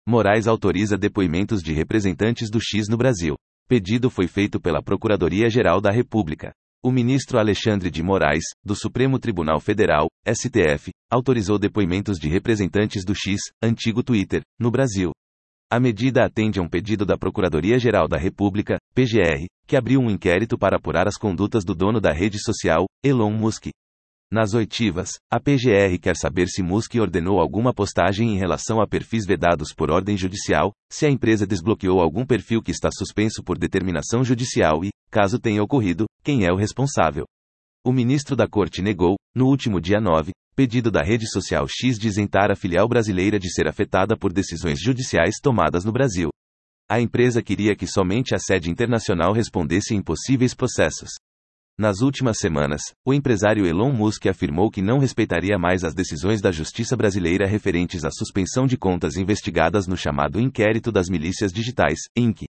Moraes autoriza depoimentos de representantes do X no Brasil. Pedido foi feito pela Procuradoria-Geral da República. O ministro Alexandre de Moraes, do Supremo Tribunal Federal, STF, autorizou depoimentos de representantes do X, antigo Twitter, no Brasil. A medida atende a um pedido da Procuradoria-Geral da República, PGR, que abriu um inquérito para apurar as condutas do dono da rede social, Elon Musk. Nas oitivas, a PGR quer saber se Musk ordenou alguma postagem em relação a perfis vedados por ordem judicial, se a empresa desbloqueou algum perfil que está suspenso por determinação judicial e, caso tenha ocorrido, quem é o responsável. O ministro da Corte negou, no último dia 9, pedido da rede social X de isentar a filial brasileira de ser afetada por decisões judiciais tomadas no Brasil. A empresa queria que somente a sede internacional respondesse em possíveis processos. Nas últimas semanas, o empresário Elon Musk afirmou que não respeitaria mais as decisões da Justiça brasileira referentes à suspensão de contas investigadas no chamado Inquérito das Milícias Digitais, Inc.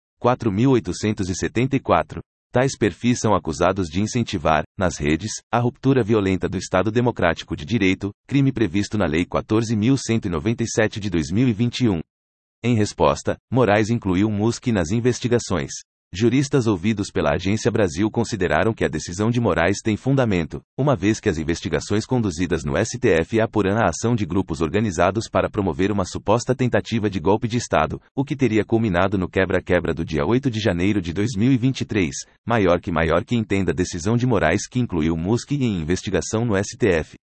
4.874. Tais perfis são acusados de incentivar, nas redes, a ruptura violenta do Estado Democrático de Direito, crime previsto na Lei 14.197 de 2021. Em resposta, Moraes incluiu Musk nas investigações. Juristas ouvidos pela Agência Brasil consideraram que a decisão de Moraes tem fundamento, uma vez que as investigações conduzidas no STF apuram a ação de grupos organizados para promover uma suposta tentativa de golpe de Estado, o que teria culminado no quebra-quebra do dia 8 de janeiro de 2023, maior que entenda a decisão de Moraes que incluiu Musk em investigação no STF.